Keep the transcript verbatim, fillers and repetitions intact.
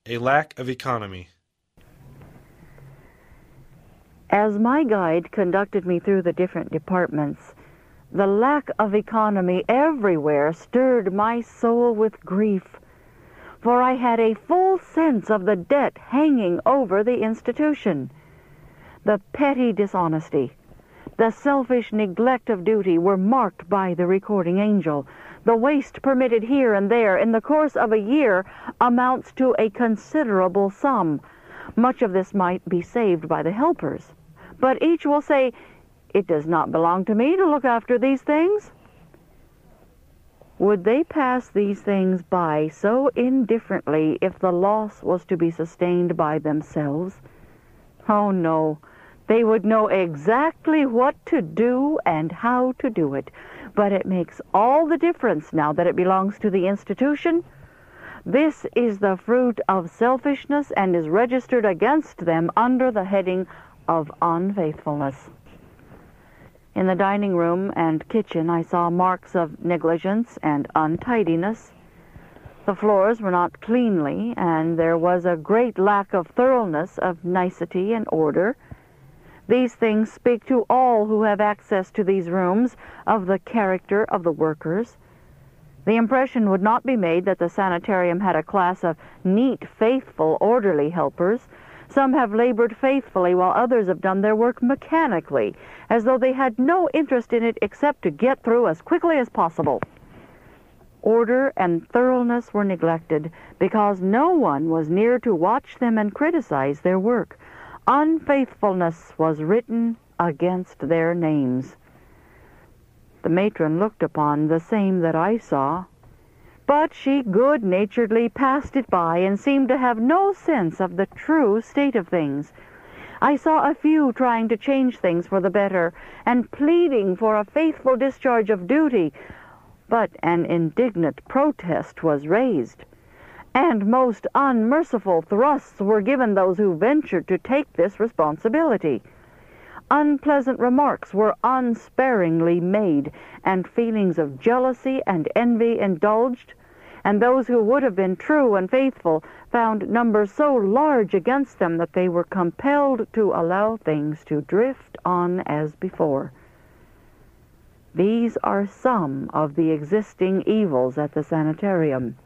A lack of economy. As my guide conducted me through the different departments, the lack of economy everywhere stirred my soul with grief, for I had a full sense of the debt hanging over the institution. The petty dishonesty, the selfish neglect of duty were marked by the recording angel. The waste permitted here and there in the course of a year amounts to a considerable sum. Much of this might be saved by the helpers, but each will say, "It does not belong to me to look after these things." Would they pass these things by so indifferently if the loss was to be sustained by themselves? Oh, no. They would know exactly what to do and how to do it. But it makes all the difference now that it belongs to the institution. This is the fruit of selfishness and is registered against them under the heading of unfaithfulness. In the dining room and kitchen I saw marks of negligence and untidiness. The floors were not cleanly, and there was a great lack of thoroughness, of nicety and order. These things speak to all who have access to these rooms of the character of the workers. The impression would not be made that the sanitarium had a class of neat, faithful, orderly helpers. Some have labored faithfully while others have done their work mechanically, as though they had no interest in it except to get through as quickly as possible. Order and thoroughness were neglected because no one was near to watch them and criticize their work. Unfaithfulness was written against their names. The matron looked upon the same that I saw, but she good-naturedly passed it by and seemed to have no sense of the true state of things. I saw a few trying to change things for the better and pleading for a faithful discharge of duty, but an indignant protest was raised, and most unmerciful thrusts were given those who ventured to take this responsibility. Unpleasant remarks were unsparingly made, and feelings of jealousy and envy indulged, and those who would have been true and faithful found numbers so large against them that they were compelled to allow things to drift on as before. These are some of the existing evils at the sanitarium.